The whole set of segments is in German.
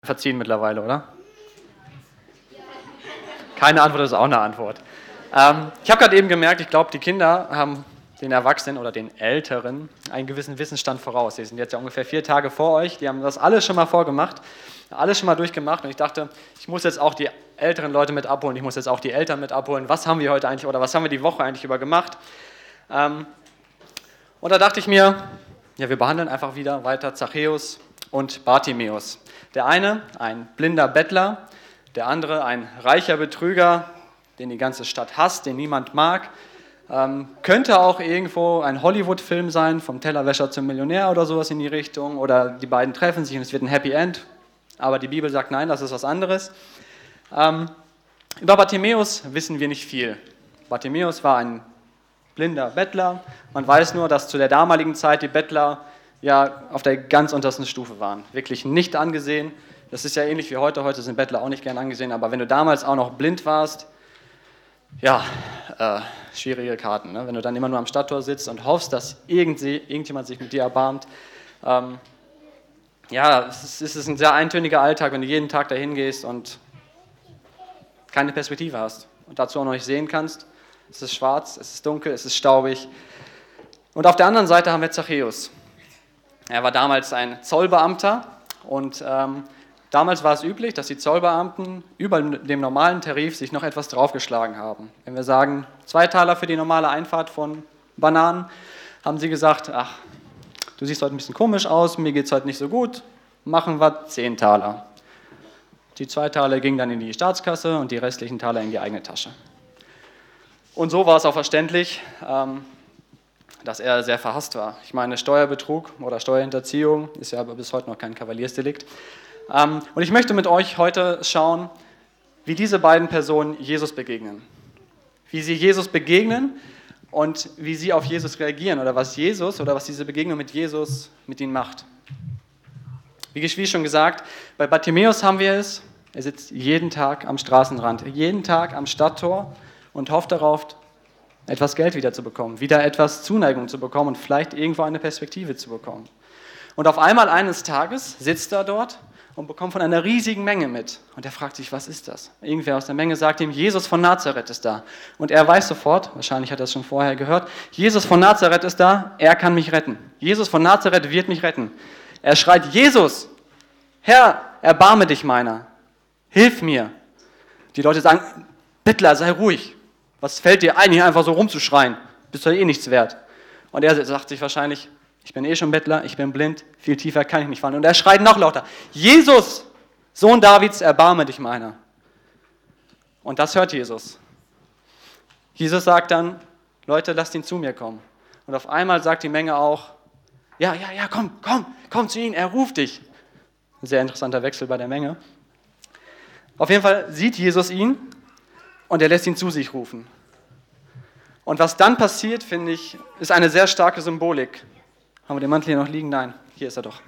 Verziehen mittlerweile, oder? Keine Antwort ist auch eine Antwort. Ich habe gerade eben gemerkt, ich glaube, die Kinder haben den Erwachsenen oder den Älteren einen gewissen Wissensstand voraus. Die sind jetzt ja ungefähr 4 Tage vor euch, die haben das alles schon mal vorgemacht, alles schon mal durchgemacht und ich dachte, ich muss jetzt auch die älteren Leute mit abholen, ich muss jetzt auch die Eltern mit abholen. Was haben wir heute eigentlich oder was haben wir die Woche eigentlich über gemacht? Und da dachte ich mir, ja, wir behandeln einfach wieder weiter Zachäus und Bartimäus. Der eine, ein blinder Bettler, der andere, ein reicher Betrüger, den die ganze Stadt hasst, den niemand mag. Könnte auch irgendwo ein Hollywood-Film sein, vom Tellerwäscher zum Millionär oder sowas in die Richtung. Oder die beiden treffen sich und es wird ein Happy End. Aber die Bibel sagt, nein, das ist was anderes. Über Bartimäus wissen wir nicht viel. Bartimäus war ein blinder Bettler. Man weiß nur, dass zu der damaligen Zeit die Bettler ja auf der ganz untersten Stufe waren. Wirklich nicht angesehen. Das ist ja ähnlich wie heute. Heute sind Bettler auch nicht gern angesehen. Aber wenn du damals auch noch blind warst, ja, schwierige Karten. Ne? Wenn du dann immer nur am Stadttor sitzt und hoffst, dass irgendjemand sich mit dir erbarmt. Ja, es ist ein sehr eintöniger Alltag, wenn du jeden Tag dahin gehst und keine Perspektive hast. Und dazu auch noch nicht sehen kannst. Es ist schwarz, es ist dunkel, es ist staubig. Und auf der anderen Seite haben wir Zachäus. Er war damals ein Zollbeamter und damals war es üblich, dass die Zollbeamten über dem normalen Tarif sich noch etwas draufgeschlagen haben. Wenn wir sagen, 2 Taler für die normale Einfahrt von Bananen, haben sie gesagt, ach, du siehst heute ein bisschen komisch aus, mir geht es heute nicht so gut, machen wir 10 Taler. Die 2 Taler gingen dann in die Staatskasse und die restlichen Taler in die eigene Tasche. Und so war es auch verständlich, dass er sehr verhasst war. Ich meine, Steuerbetrug oder Steuerhinterziehung ist ja aber bis heute noch kein Kavaliersdelikt. Und ich möchte mit euch heute schauen, wie diese beiden Personen Jesus begegnen. Wie sie Jesus begegnen und wie sie auf Jesus reagieren oder was diese Begegnung mit Jesus mit ihnen macht. Wie schon gesagt, bei Bartimäus haben wir es, er sitzt jeden Tag am Straßenrand, jeden Tag am Stadttor und hofft darauf, etwas Geld wieder zu bekommen, wieder etwas Zuneigung zu bekommen und vielleicht irgendwo eine Perspektive zu bekommen. Und auf einmal eines Tages sitzt er dort und bekommt von einer riesigen Menge mit. Und er fragt sich, was ist das? Irgendwer aus der Menge sagt ihm, Jesus von Nazareth ist da. Und er weiß sofort, wahrscheinlich hat er es schon vorher gehört, Jesus von Nazareth ist da, er kann mich retten. Jesus von Nazareth wird mich retten. Er schreit, Jesus, Herr, erbarme dich meiner, hilf mir. Die Leute sagen, Bettler, sei ruhig. Was fällt dir ein, hier einfach so rumzuschreien? Bist doch eh nichts wert. Und er sagt sich wahrscheinlich, ich bin eh schon Bettler, ich bin blind, viel tiefer kann ich nicht fallen. Und er schreit noch lauter, Jesus, Sohn Davids, erbarme dich meiner. Und das hört Jesus. Jesus sagt dann, Leute, lasst ihn zu mir kommen. Und auf einmal sagt die Menge auch, ja, komm zu ihm, er ruft dich. Ein sehr interessanter Wechsel bei der Menge. Auf jeden Fall sieht Jesus ihn und er lässt ihn zu sich rufen. Und was dann passiert, finde ich, ist eine sehr starke Symbolik. Haben wir den Mantel hier noch liegen? Nein, hier ist er doch.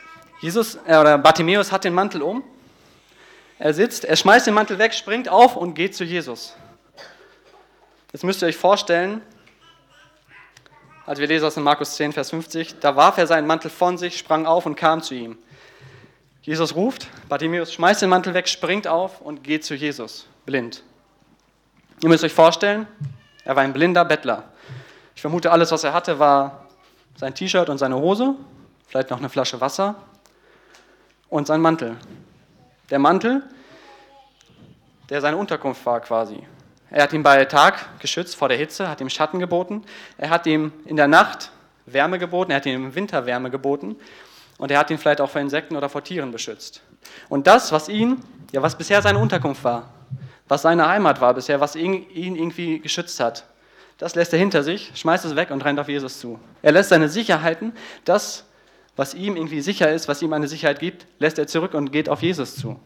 Bartimäus hat den Mantel um. Er sitzt, er schmeißt den Mantel weg, springt auf und geht zu Jesus. Jetzt müsst ihr euch vorstellen, also wir lesen aus in Markus 10, Vers 50, da warf er seinen Mantel von sich, sprang auf und kam zu ihm. Jesus ruft, Bartimäus schmeißt den Mantel weg, springt auf und geht zu Jesus, blind. Ihr müsst euch vorstellen, er war ein blinder Bettler. Ich vermute, alles, was er hatte, war sein T-Shirt und seine Hose, vielleicht noch eine Flasche Wasser und sein Mantel. Der Mantel, der seine Unterkunft war quasi. Er hat ihn bei Tag geschützt vor der Hitze, hat ihm Schatten geboten. Er hat ihm in der Nacht Wärme geboten, er hat ihm im Winter Wärme geboten und er hat ihn vielleicht auch vor Insekten oder vor Tieren beschützt. Und das, was bisher seine Unterkunft war, was seine Heimat war bisher, was ihn irgendwie geschützt hat, das lässt er hinter sich, schmeißt es weg und rennt auf Jesus zu. Er lässt seine Sicherheiten, das, was ihm irgendwie sicher ist, was ihm eine Sicherheit gibt, lässt er zurück und geht auf Jesus zu.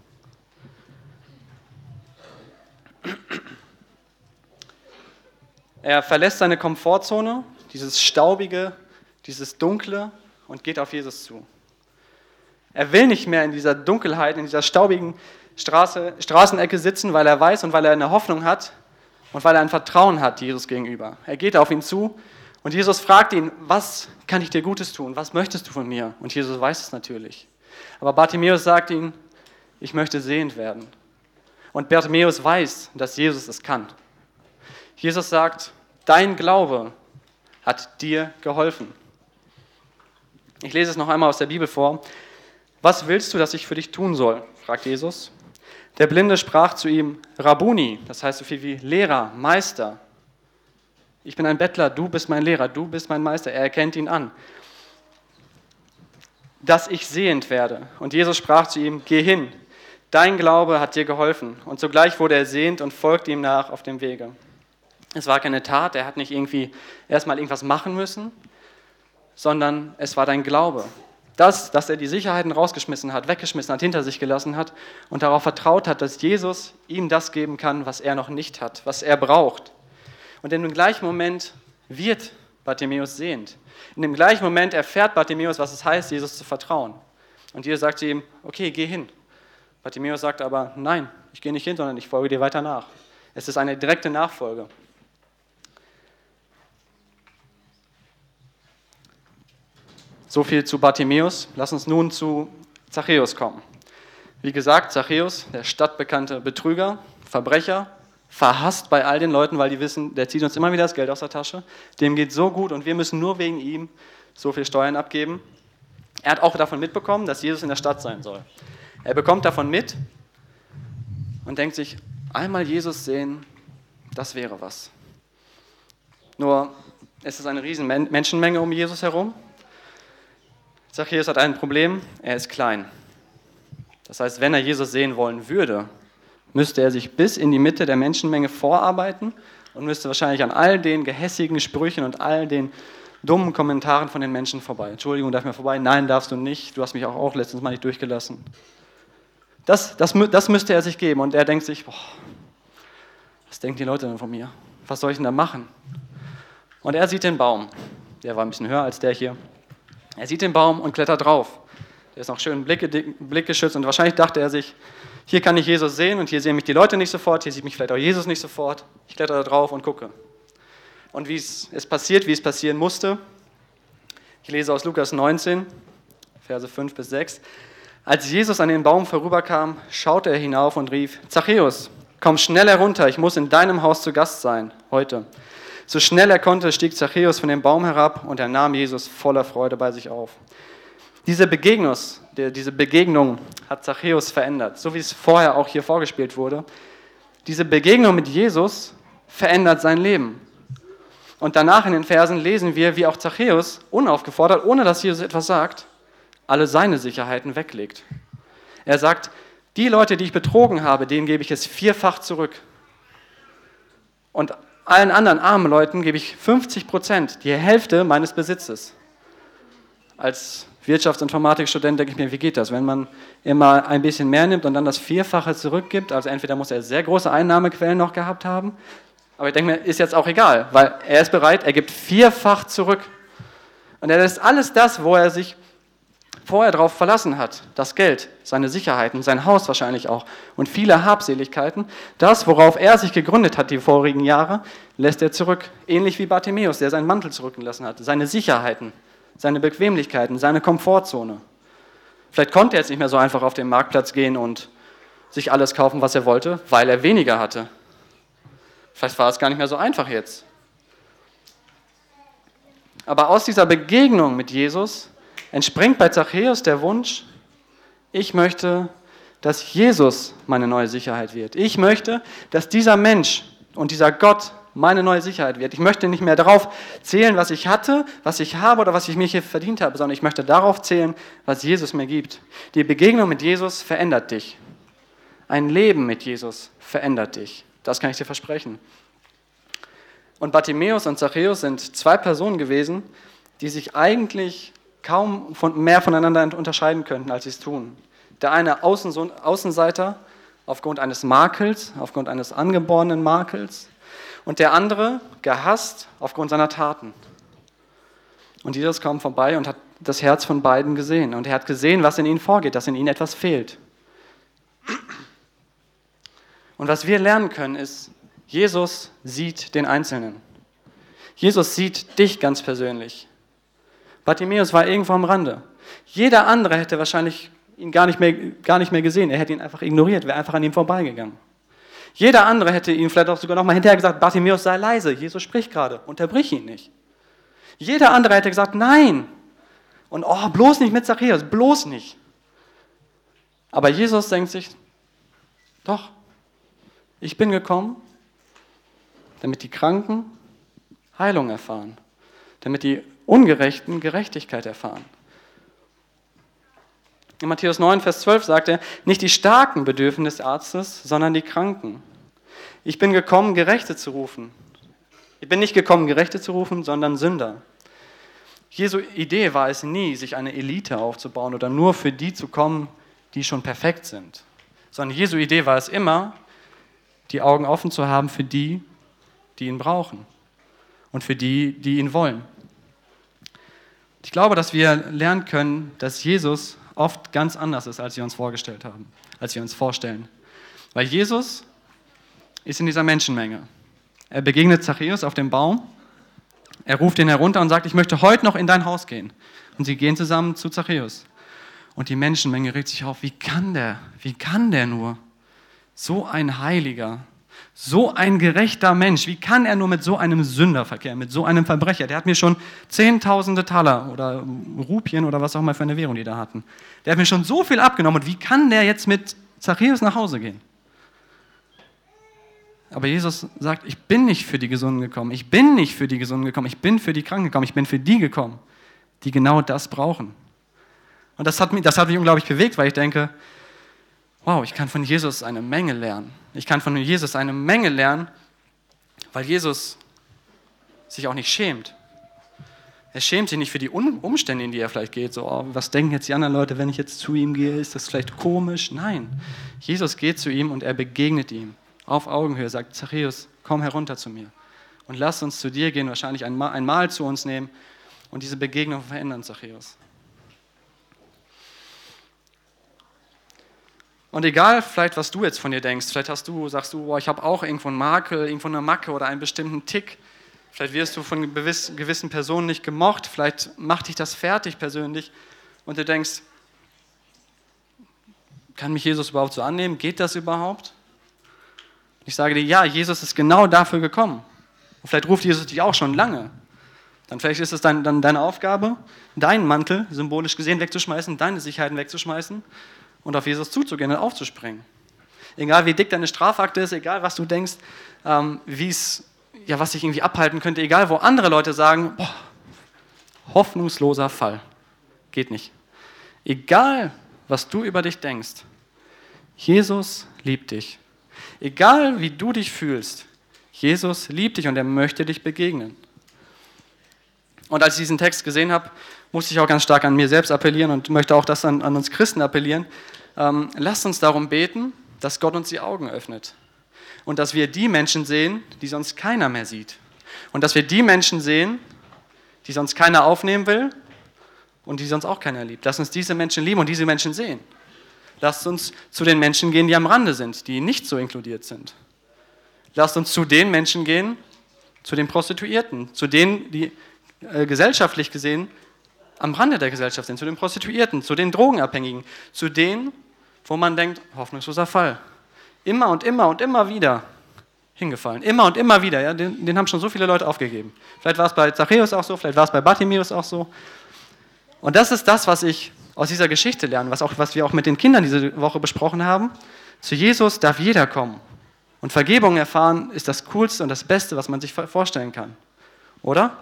Er verlässt seine Komfortzone, dieses Staubige, dieses Dunkle und geht auf Jesus zu. Er will nicht mehr in dieser Dunkelheit, in dieser staubigen Straßenecke sitzen, weil er weiß und weil er eine Hoffnung hat und weil er ein Vertrauen hat Jesus gegenüber. Er geht auf ihn zu und Jesus fragt ihn, was kann ich dir Gutes tun? Was möchtest du von mir? Und Jesus weiß es natürlich. Aber Bartimäus sagt ihm, Ich möchte sehend werden. Und Bartimäus weiß, dass Jesus es kann. Jesus sagt, dein Glaube hat dir geholfen. Ich lese es noch einmal aus der Bibel vor. Was willst du, dass ich für dich tun soll? Fragt Jesus. Der Blinde sprach zu ihm, Rabbuni, das heißt so viel wie Lehrer, Meister. Ich bin ein Bettler, du bist mein Lehrer, du bist mein Meister. Er erkennt ihn an. Dass ich sehend werde. Und Jesus sprach zu ihm, geh hin, dein Glaube hat dir geholfen. Und sogleich wurde er sehend und folgte ihm nach auf dem Wege. Es war keine Tat, er hat nicht irgendwie erstmal irgendwas machen müssen, sondern es war dein Glaube. Dass er die Sicherheiten rausgeschmissen hat, weggeschmissen hat, hinter sich gelassen hat und darauf vertraut hat, dass Jesus ihm das geben kann, was er noch nicht hat, was er braucht. Und in dem gleichen Moment wird Bartimäus sehend. In dem gleichen Moment erfährt Bartimäus, was es heißt, Jesus zu vertrauen. Und Jesus sagt zu ihm, okay, geh hin. Bartimäus sagt aber, nein, ich gehe nicht hin, sondern ich folge dir weiter nach. Es ist eine direkte Nachfolge. So viel zu Bartimäus. Lass uns nun zu Zachäus kommen. Wie gesagt, Zachäus, der stadtbekannte Betrüger, Verbrecher, verhasst bei all den Leuten, weil die wissen, der zieht uns immer wieder das Geld aus der Tasche. Dem geht so gut und wir müssen nur wegen ihm so viel Steuern abgeben. Er hat auch davon mitbekommen, dass Jesus in der Stadt sein soll. Er bekommt davon mit und denkt sich, einmal Jesus sehen, das wäre was. Nur es ist eine riesen Menschenmenge um Jesus herum. Zachäus hat ein Problem, er ist klein. Das heißt, wenn er Jesus sehen wollen würde, müsste er sich bis in die Mitte der Menschenmenge vorarbeiten und müsste wahrscheinlich an all den gehässigen Sprüchen und all den dummen Kommentaren von den Menschen vorbei. Entschuldigung, darf ich mir vorbei? Nein, darfst du nicht. Du hast mich auch letztens mal nicht durchgelassen. Das müsste er sich geben und er denkt sich, boah, was denken die Leute denn von mir? Was soll ich denn da machen? Und er sieht den Baum. Der war ein bisschen höher als der hier. Er sieht den Baum und klettert drauf. Der ist noch schön blickgeschützt und wahrscheinlich dachte er sich, hier kann ich Jesus sehen und hier sehen mich die Leute nicht sofort, hier sieht mich vielleicht auch Jesus nicht sofort. Ich kletter da drauf und gucke. Und wie es passiert, wie es passieren musste. Ich lese aus Lukas 19, Verse 5 bis 6. Als Jesus an den Baum vorüberkam, schaute er hinauf und rief, Zachäus, komm schnell herunter, ich muss in deinem Haus zu Gast sein, heute. So schnell er konnte, stieg Zachäus von dem Baum herab und er nahm Jesus voller Freude bei sich auf. Diese Begegnung hat Zachäus verändert, so wie es vorher auch hier vorgespielt wurde. Diese Begegnung mit Jesus verändert sein Leben. Und danach in den Versen lesen wir, wie auch Zachäus unaufgefordert, ohne dass Jesus etwas sagt, alle seine Sicherheiten weglegt. Er sagt, die Leute, die ich betrogen habe, denen gebe ich es 4-fach zurück. Und allen anderen armen Leuten gebe ich 50%, die Hälfte meines Besitzes. Als Wirtschaftsinformatikstudent denke ich mir, wie geht das, wenn man immer ein bisschen mehr nimmt und dann das 4-fache zurückgibt? Also entweder muss er sehr große Einnahmequellen noch gehabt haben, aber ich denke mir, ist jetzt auch egal, weil er ist bereit, er gibt 4-fach zurück. Und er lässt alles das, wo er sich vorher darauf verlassen hat, das Geld, seine Sicherheiten, sein Haus wahrscheinlich auch und viele Habseligkeiten, das, worauf er sich gegründet hat die vorigen Jahre, lässt er zurück. Ähnlich wie Bartimäus, der seinen Mantel zurückgelassen hat, seine Sicherheiten, seine Bequemlichkeiten, seine Komfortzone. Vielleicht konnte er jetzt nicht mehr so einfach auf den Marktplatz gehen und sich alles kaufen, was er wollte, weil er weniger hatte. Vielleicht war es gar nicht mehr so einfach jetzt. Aber aus dieser Begegnung mit Jesus entspringt bei Zachäus der Wunsch, ich möchte, dass Jesus meine neue Sicherheit wird. Ich möchte, dass dieser Mensch und dieser Gott meine neue Sicherheit wird. Ich möchte nicht mehr darauf zählen, was ich hatte, was ich habe oder was ich mir hier verdient habe, sondern ich möchte darauf zählen, was Jesus mir gibt. Die Begegnung mit Jesus verändert dich. Ein Leben mit Jesus verändert dich. Das kann ich dir versprechen. Und Bartimäus und Zachäus sind 2 Personen gewesen, die sich eigentlich kaum mehr voneinander unterscheiden könnten, als sie es tun. Der eine Außenseiter aufgrund eines Makels, aufgrund eines angeborenen Makels, und der andere gehasst aufgrund seiner Taten. Und Jesus kam vorbei und hat das Herz von beiden gesehen. Und er hat gesehen, was in ihnen vorgeht, dass in ihnen etwas fehlt. Und was wir lernen können, ist, Jesus sieht den Einzelnen. Jesus sieht dich ganz persönlich. Bartimäus war irgendwo am Rande. Jeder andere hätte wahrscheinlich ihn gar nicht mehr gesehen. Er hätte ihn einfach ignoriert, wäre einfach an ihm vorbeigegangen. Jeder andere hätte ihm vielleicht auch sogar noch mal hinterher gesagt, Bartimäus, sei leise, Jesus spricht gerade, unterbrich ihn nicht. Jeder andere hätte gesagt, nein. Und bloß nicht mit Zachäus, bloß nicht. Aber Jesus denkt sich, doch, ich bin gekommen, damit die Kranken Heilung erfahren, damit die Ungerechten Gerechtigkeit erfahren. In Matthäus 9, Vers 12 sagt er, nicht die Starken bedürfen des Arztes, sondern die Kranken. Ich bin gekommen, Gerechte zu rufen. Ich bin nicht gekommen, Gerechte zu rufen, sondern Sünder. Jesu Idee war es nie, sich eine Elite aufzubauen oder nur für die zu kommen, die schon perfekt sind. Sondern Jesu Idee war es immer, die Augen offen zu haben für die, die ihn brauchen und für die, die ihn wollen. Ich glaube, dass wir lernen können, dass Jesus oft ganz anders ist, als wir uns vorgestellt haben, als wir uns vorstellen. Weil Jesus ist in dieser Menschenmenge. Er begegnet Zachäus auf dem Baum, er ruft ihn herunter und sagt, ich möchte heute noch in dein Haus gehen. Und sie gehen zusammen zu Zachäus. Und die Menschenmenge regt sich auf, wie kann der nur? So ein Heiliger, so ein gerechter Mensch, wie kann er nur mit so einem Sünder verkehren, mit so einem Verbrecher? Der hat mir schon Zehntausende Taler oder Rupien oder was auch immer für eine Währung die da hatten. Der hat mir schon so viel abgenommen und wie kann der jetzt mit Zachäus nach Hause gehen? Aber Jesus sagt, ich bin nicht für die Gesunden gekommen, ich bin nicht für die Gesunden gekommen, ich bin für die Kranken gekommen, ich bin für die gekommen, die genau das brauchen. Und das hat mich unglaublich bewegt, weil ich denke, wow, ich kann von Jesus eine Menge lernen. Ich kann von Jesus eine Menge lernen, weil Jesus sich auch nicht schämt. Er schämt sich nicht für die Umstände, in die er vielleicht geht. So, was denken jetzt die anderen Leute, wenn ich jetzt zu ihm gehe? Ist das vielleicht komisch? Nein, Jesus geht zu ihm und er begegnet ihm auf Augenhöhe, sagt, Zachäus, komm herunter zu mir und lass uns zu dir gehen, wahrscheinlich ein Mahl zu uns nehmen und diese Begegnung verändern, Zachäus. Und egal vielleicht, was du jetzt von dir denkst, vielleicht sagst du, ich habe auch irgendwo einen Makel, irgendwo eine Macke oder einen bestimmten Tick, vielleicht wirst du von gewissen Personen nicht gemocht, vielleicht macht dich das fertig persönlich und du denkst, kann mich Jesus überhaupt so annehmen? Geht das überhaupt? Ich sage dir, ja, Jesus ist genau dafür gekommen. Und vielleicht ruft Jesus dich auch schon lange. Dann vielleicht ist es dann deine Aufgabe, deinen Mantel symbolisch gesehen wegzuschmeißen, deine Sicherheiten wegzuschmeißen und auf Jesus zuzugehen und aufzuspringen. Egal wie dick deine Strafakte ist, egal was du denkst, was dich irgendwie abhalten könnte, egal wo andere Leute sagen, hoffnungsloser Fall, geht nicht. Egal was du über dich denkst, Jesus liebt dich. Egal wie du dich fühlst, Jesus liebt dich und er möchte dich begegnen. Und als ich diesen Text gesehen habe, musste ich auch ganz stark an mir selbst appellieren und möchte auch das an uns Christen appellieren. Lasst uns darum beten, dass Gott uns die Augen öffnet. Und dass wir die Menschen sehen, die sonst keiner mehr sieht. Und dass wir die Menschen sehen, die sonst keiner aufnehmen will und die sonst auch keiner liebt. Lasst uns diese Menschen lieben und diese Menschen sehen. Lasst uns zu den Menschen gehen, die am Rande sind, die nicht so inkludiert sind. Lasst uns zu den Menschen gehen, zu den Prostituierten, zu denen, die gesellschaftlich gesehen am Rande der Gesellschaft sind, zu den Prostituierten, zu den Drogenabhängigen, zu denen, wo man denkt, hoffnungsloser Fall. Immer und immer und immer wieder hingefallen. Immer und immer wieder. Ja, den haben schon so viele Leute aufgegeben. Vielleicht war es bei Zachäus auch so, vielleicht war es bei Bartimäus auch so. Und das ist das, was ich aus dieser Geschichte lerne, was wir auch mit den Kindern diese Woche besprochen haben. Zu Jesus darf jeder kommen. Und Vergebung erfahren ist das Coolste und das Beste, was man sich vorstellen kann. Oder?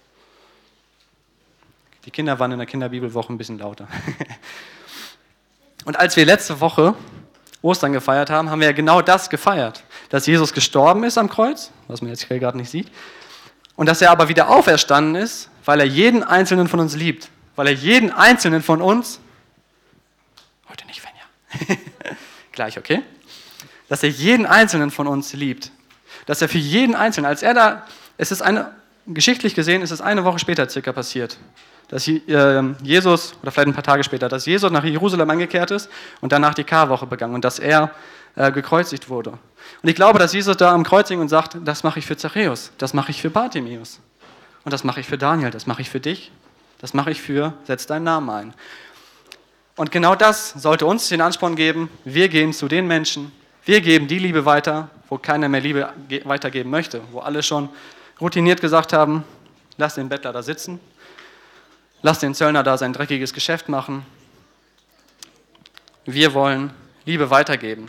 Die Kinder waren in der Kinderbibelwoche ein bisschen lauter. Und als wir letzte Woche Ostern gefeiert haben, haben wir ja genau das gefeiert. Dass Jesus gestorben ist am Kreuz, was man jetzt gerade nicht sieht, und dass er aber wieder auferstanden ist, weil er jeden Einzelnen von uns liebt. Weil er jeden Einzelnen von uns, heute nicht, Fenja, gleich, okay? Dass er jeden Einzelnen von uns liebt. Dass er für jeden Einzelnen, geschichtlich gesehen ist es eine Woche später circa passiert, dass Jesus, oder vielleicht ein paar Tage später, dass Jesus nach Jerusalem eingekehrt ist und danach die Karwoche begann und dass er gekreuzigt wurde. Und ich glaube, dass Jesus da am Kreuz hing und sagt, das mache ich für Zachäus, das mache ich für Bartimäus und das mache ich für Daniel, das mache ich für dich, das mache ich für, setz deinen Namen ein. Und genau das sollte uns den Ansporn geben, wir gehen zu den Menschen, wir geben die Liebe weiter, wo keiner mehr Liebe weitergeben möchte, wo alle schon routiniert gesagt haben, lass den Bettler da sitzen, lass den Zöllner da sein dreckiges Geschäft machen. Wir wollen Liebe weitergeben.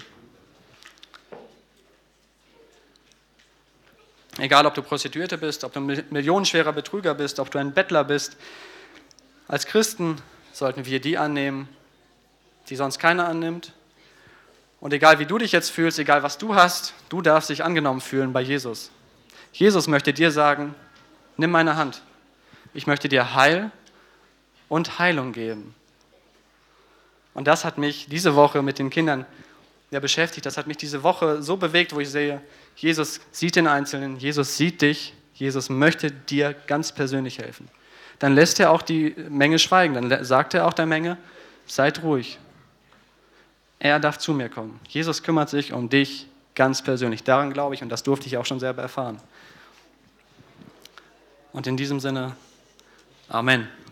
Egal, ob du Prostituierte bist, ob du ein millionenschwerer Betrüger bist, ob du ein Bettler bist, als Christen sollten wir die annehmen, die sonst keiner annimmt. Und egal, wie du dich jetzt fühlst, egal, was du hast, du darfst dich angenommen fühlen bei Jesus. Jesus möchte dir sagen, nimm meine Hand. Ich möchte dir Heil und Heilung geben. Und das hat mich diese Woche mit den Kindern beschäftigt. Das hat mich diese Woche so bewegt, wo ich sehe, Jesus sieht den Einzelnen, Jesus sieht dich, Jesus möchte dir ganz persönlich helfen. Dann lässt er auch die Menge schweigen, dann sagt er auch der Menge, seid ruhig. Er darf zu mir kommen. Jesus kümmert sich um dich ganz persönlich. Daran glaube ich und das durfte ich auch schon selber erfahren. Und in diesem Sinne, Amen.